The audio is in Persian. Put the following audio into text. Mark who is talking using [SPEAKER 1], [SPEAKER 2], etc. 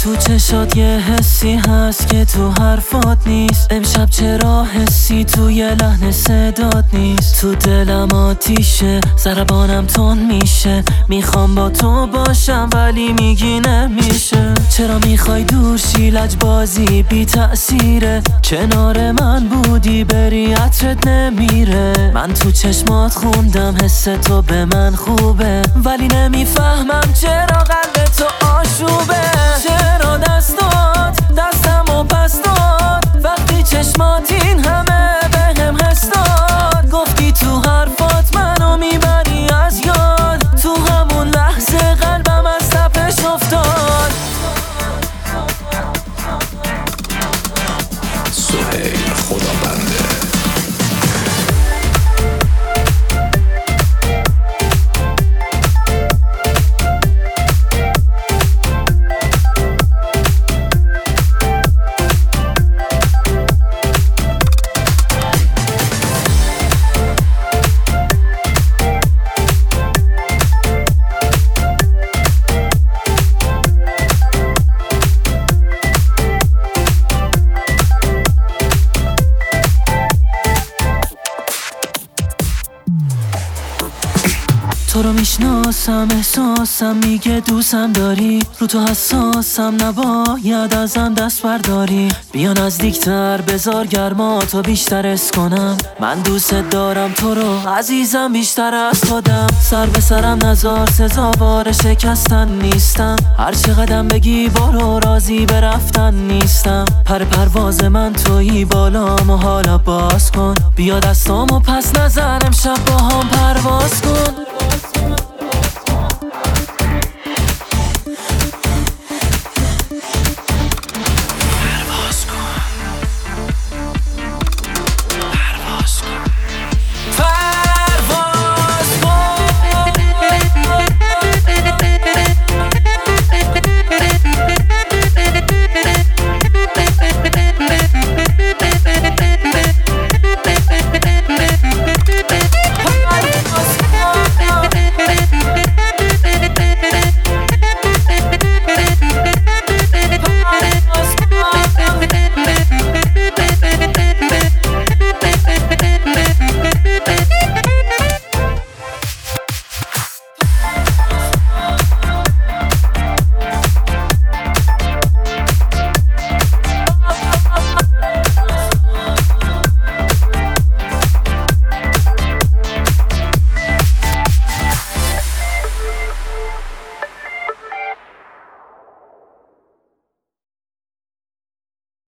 [SPEAKER 1] تو چشات یه حسی هست که تو حرفات نیست. امشب چرا حسی توی لحن صدات نیست. تو دلم آتیشه، ضربانم تون میشه. میخوام با تو باشم ولی میگی نمیشه. چرا میخوای دور شی؟ لجبازی بی تأثیره. کنار من بودی بری عطرت نمیره. من تو چشمات خوندم حس تو به من خوبه، ولی نمیفهمم چرا قلب تو آشوبه. چرا دستمو پس داد وقتی چشمات این همه بهم حس داد. گفتی تو حرفات منو میبری از یاد. تو همون لحظه قلبم از تپش افتاد.
[SPEAKER 2] سهیل خدابنده.
[SPEAKER 1] تو رو میشناسم، احساسم میگه دوستم داری. رو تو حساسم، نباید ازم دست برداری. بیا نزدیکتر، بذار گرماتو بیشتر حس کنم. من دوست دارم تو رو عزیزم بیشتر از خودم. سر به سرم نزار، سزاوار شکستن نیستم. هر چه قدم بگی برو، راضی به رفتن نیستم. پرواز من تویی بالامو حالا باز کن. بیا دستامو پس نزن، امشب با هم پرواز کن.